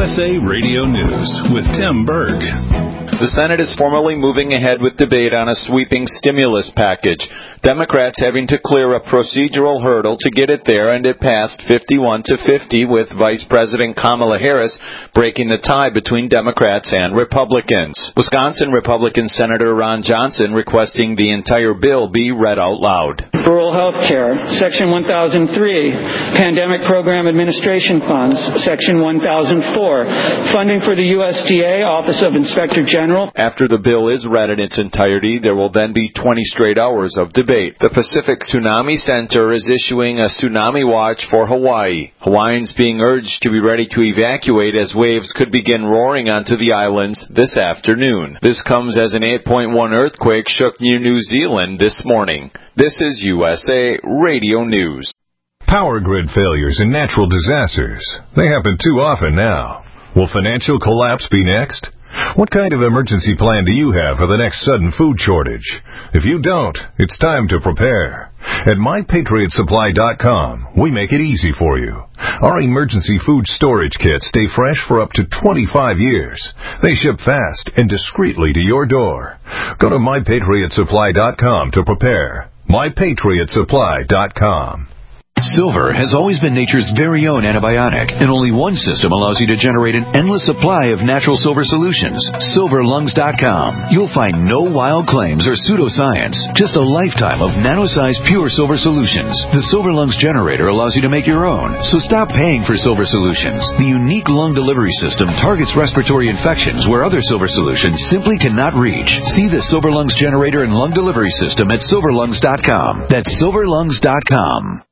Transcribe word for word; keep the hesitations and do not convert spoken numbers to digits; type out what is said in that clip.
S A Radio News with Tim Berg. The Senate is formally moving ahead with debate on a sweeping stimulus package. Democrats having to clear a procedural hurdle to get it there, and it passed fifty-one to fifty, with Vice President Kamala Harris breaking the tie between Democrats and Republicans. Wisconsin Republican Senator Ron Johnson requesting the entire bill be read out loud. Rural health care, Section one thousand three, Pandemic Program Administration Funds, Section one thousand four, funding for the U S D A, Office of Inspector General. After the bill is read in its entirety, there will then be twenty straight hours of debate. The Pacific Tsunami Center is issuing a tsunami watch for Hawaii. Hawaiians being urged to be ready to evacuate as waves could begin roaring onto the islands this afternoon. This comes as an eight point one earthquake shook New Zealand this morning. This is U S A Radio News. Power grid failures and natural disasters. They happen too often now. Will financial collapse be next? What kind of emergency plan do you have for the next sudden food shortage? If you don't, it's time to prepare. At my patriot supply dot com, we make it easy for you. Our emergency food storage kits stay fresh for up to twenty-five years. They ship fast and discreetly to your door. Go to my patriot supply dot com to prepare. my patriot supply dot com. Silver has always been nature's very own antibiotic, and only one system allows you to generate an endless supply of natural silver solutions. silver lungs dot com. You'll find no wild claims or pseudoscience, just a lifetime of nano-sized pure silver solutions. The Silver Lungs generator allows you to make your own, so stop paying for silver solutions. The unique lung delivery system targets respiratory infections where other silver solutions simply cannot reach. See the Silver Lungs generator and lung delivery system at silver lungs dot com. That's silver lungs dot com.